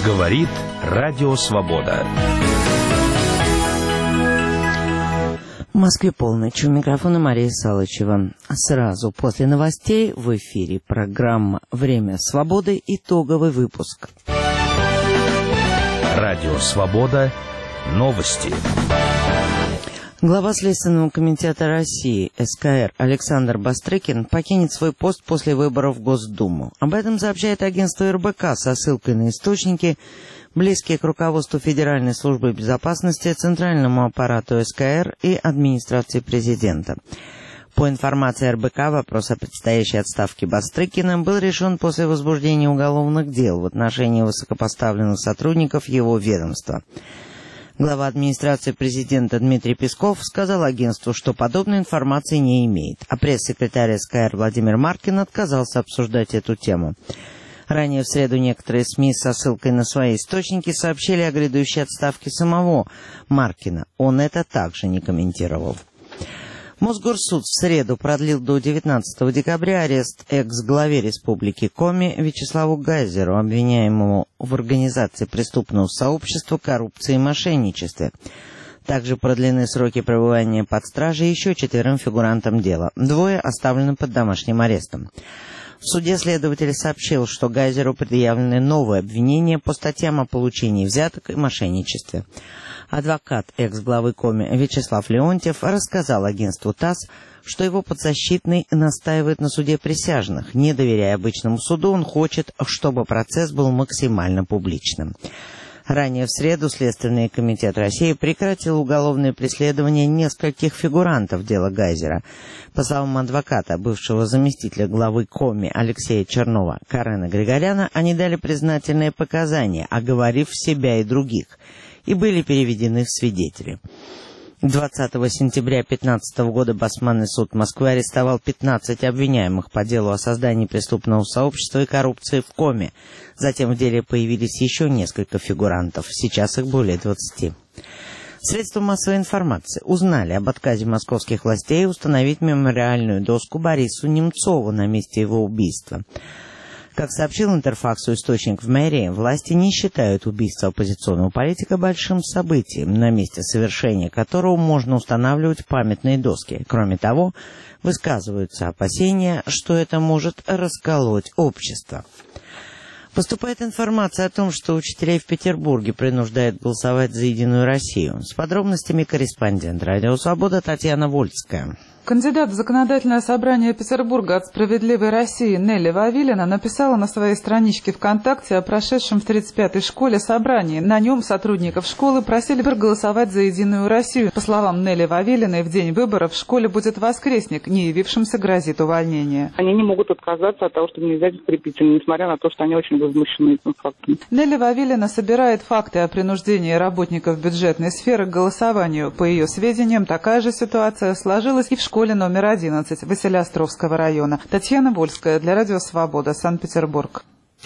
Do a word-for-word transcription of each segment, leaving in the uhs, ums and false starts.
Говорит Радио Свобода. В Москве полночь. У микрофона Мария Салычева. Сразу после новостей в эфире программа «Время свободы». Итоговый выпуск. Радио Свобода. Новости. Глава Следственного комитета России эс ка эр Александр Бастрыкин покинет свой пост после выборов в Госдуму. Об этом сообщает агентство эр бэ ка со ссылкой на источники, близкие к руководству Федеральной службы безопасности, Центральному аппарату эс ка эр и администрации президента. По информации эр бэ ка, вопрос о предстоящей отставке Бастрыкина был решен после возбуждения уголовных дел в отношении высокопоставленных сотрудников его ведомства. Глава администрации президента Дмитрий Песков сказал агентству, что подобной информации не имеет, а пресс-секретарь эс ка эр Владимир Маркин отказался обсуждать эту тему. Ранее в среду некоторые СМИ со ссылкой на свои источники сообщили о грядущей отставке самого Маркина. Он это также не комментировал. Мосгорсуд в среду продлил до девятнадцатого декабря арест экс-главе Республики Коми Вячеславу Гайзеру, обвиняемому в организации преступного сообщества, коррупции и мошенничестве. Также продлены сроки пребывания под стражей еще четверым фигурантам дела. Двое оставлены под домашним арестом. В суде следователь сообщил, что Гайзеру предъявлены новые обвинения по статьям о получении взяток и мошенничестве. Адвокат экс-главы Коми Вячеслав Леонтьев рассказал агентству ТАСС, что его подзащитный настаивает на суде присяжных. Не доверяя обычному суду, он хочет, чтобы процесс был максимально публичным. Ранее в среду Следственный комитет России прекратил уголовное преследование нескольких фигурантов дела Гайзера. По словам адвоката, бывшего заместителя главы Коми Алексея Чернова Карена Григоряна, они дали признательные показания, оговорив себя и других, и были переведены в свидетели. двадцатого сентября две тысячи пятнадцатого года Басманный суд Москвы арестовал пятнадцать обвиняемых по делу о создании преступного сообщества и коррупции в Коми. Затем в деле появились еще несколько фигурантов. Сейчас их более двадцати. Средства массовой информации узнали об отказе московских властей установить мемориальную доску Борису Немцову на месте его убийства. Как сообщил Интерфаксу источник в мэрии, власти не считают убийство оппозиционного политика большим событием, на месте совершения которого можно устанавливать памятные доски. Кроме того, высказываются опасения, что это может расколоть общество. Поступает информация о том, что учителей в Петербурге принуждают голосовать за «Единую Россию». С подробностями корреспондент «Радио Свобода» Татьяна Вольская. Кандидат в Законодательное собрание Петербурга от «Справедливой России» Нелли Вавилина написала на своей страничке ВКонтакте о прошедшем в тридцать пятой школе собрании. На нем сотрудников школы просили проголосовать за «Единую Россию». По словам Нелли Вавилиной, в день выборов в школе будет воскресник, не явившимся грозит увольнение. Они не могут отказаться от того, чтобы не взять подкрепитель, несмотря на то, что они очень возмущены этим фактом. Нелли Вавилина собирает факты о принуждении работников бюджетной сферы к голосованию. По ее сведениям, такая же ситуация сложилась и в школе. школе номер одиннадцать Василеостровского района. Татьяна Вольская для Радио Свобода, Санкт-Петербург.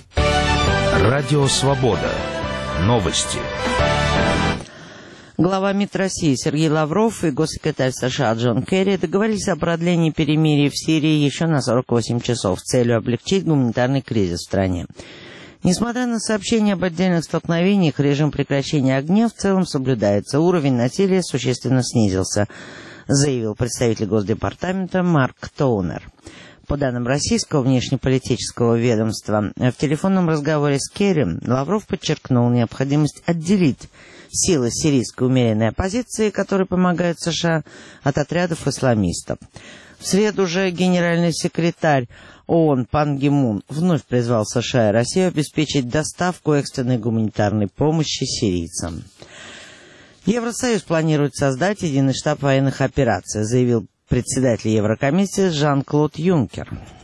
Радио Свобода. Новости. Глава МИД России Сергей Лавров и госсекретарь США Джон Керри договорились о продлении перемирия в Сирии еще на сорок восемь часов с целью облегчить гуманитарный кризис в стране. Несмотря на сообщения об отдельных столкновениях, режим прекращения огня в целом соблюдается. Уровень насилия существенно снизился, заявил представитель Госдепартамента Марк Тоунер. По данным российского внешнеполитического ведомства, в телефонном разговоре с Керри Лавров подчеркнул необходимость отделить силы сирийской умеренной оппозиции, которые помогают США, от отрядов исламистов. В среду же генеральный секретарь ООН Пан Ги Мун вновь призвал США и Россию обеспечить доставку экстренной гуманитарной помощи сирийцам. Евросоюз планирует создать единый штаб военных операций, заявил председатель Еврокомиссии Жан-Клод Юнкер.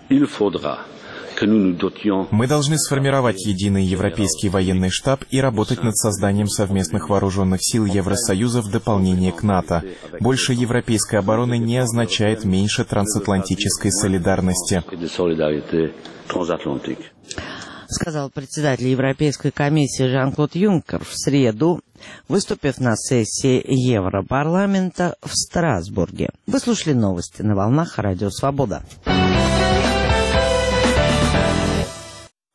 Мы должны сформировать единый европейский военный штаб и работать над созданием совместных вооруженных сил Евросоюза в дополнение к НАТО. Больше европейской обороны не означает меньше трансатлантической солидарности, сказал председатель Европейской комиссии Жан-Клод Юнкер в среду, выступив на сессии Европарламента в Страсбурге. Вы слушали новости на волнах Радио Свобода.